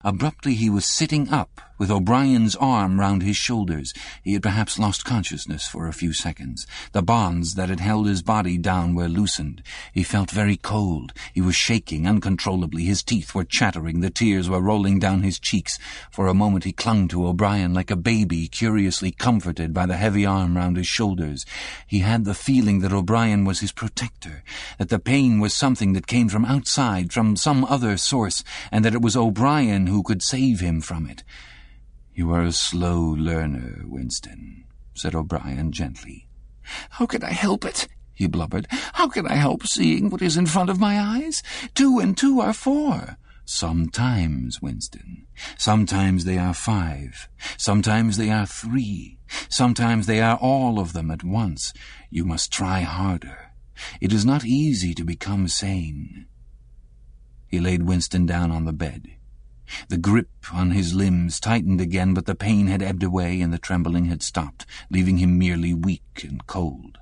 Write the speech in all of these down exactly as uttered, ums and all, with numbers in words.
Abruptly he was sitting up, with O'Brien's arm round his shoulders. He had perhaps lost consciousness for a few seconds. The bonds that had held his body down were loosened. He felt very cold. He was shaking uncontrollably. His teeth were chattering. The tears were rolling down his cheeks. For a moment he clung to O'Brien like a baby, curiously comforted by the heavy arm round his shoulders. He had the feeling that O'Brien was his protector, that the pain was something that came from outside, from some other source, and that it was O'Brien who could save him from it. "You are a slow learner, Winston," said O'Brien gently. "How can I help it?" he blubbered. "How can I help seeing what is in front of my eyes? Two and two are four." "Sometimes, Winston. Sometimes they are five. Sometimes they are three. Sometimes they are all of them at once. You must try harder. It is not easy to become sane." He laid Winston down on the bed. The grip on his limbs tightened again, but the pain had ebbed away and the trembling had stopped, leaving him merely weak and cold.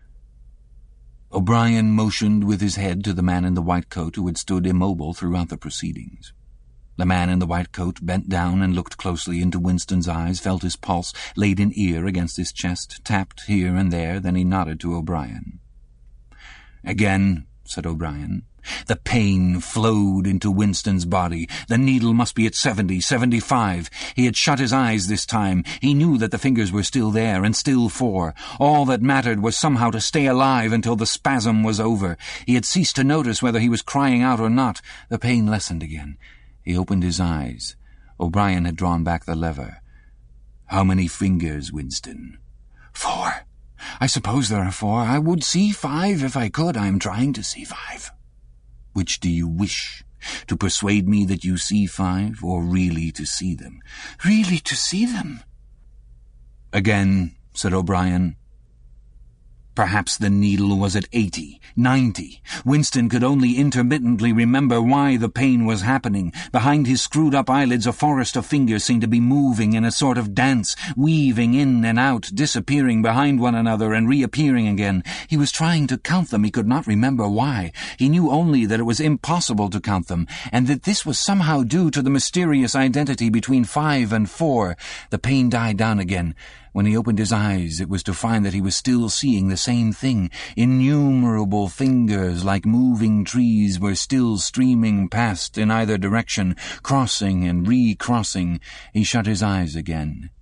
O'Brien motioned with his head to the man in the white coat who had stood immobile throughout the proceedings. The man in the white coat bent down and looked closely into Winston's eyes, felt his pulse, laid an ear against his chest, tapped here and there, then he nodded to O'Brien. "Again," said O'Brien. The pain flowed into Winston's body. The needle must be at seventy, seventy-five. He had shut his eyes this time. He knew that the fingers were still there, and still four. All that mattered was somehow to stay alive until the spasm was over. He had ceased to notice whether he was crying out or not. The pain lessened again. He opened his eyes. O'Brien had drawn back the lever. "How many fingers, Winston?" "Four. I suppose there are four. I would see five if I could. I am trying to see five." "Which do you wish? To persuade me that you see five, or really to see them?" "Really to see them." "Again," said O'Brien. Perhaps the needle was at eighty, ninety. Winston could only intermittently remember why the pain was happening. Behind his screwed-up eyelids a forest of fingers seemed to be moving in a sort of dance, weaving in and out, disappearing behind one another and reappearing again. He was trying to count them. He could not remember why. He knew only that it was impossible to count them, and that this was somehow due to the mysterious identity between five and four. The pain died down again. When he opened his eyes, it was to find that he was still seeing the same thing. Innumerable fingers, like moving trees, were still streaming past in either direction, crossing and recrossing. He shut his eyes again.